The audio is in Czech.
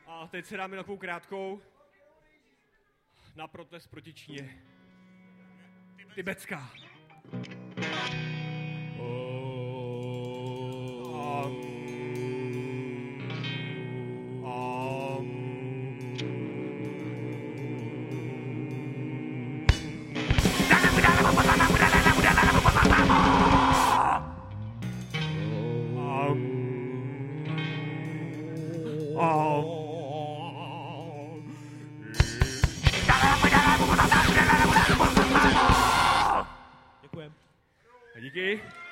A teď se dáme takovou krátkou na protest proti Číně. Tibetská. Děkujem. Díky.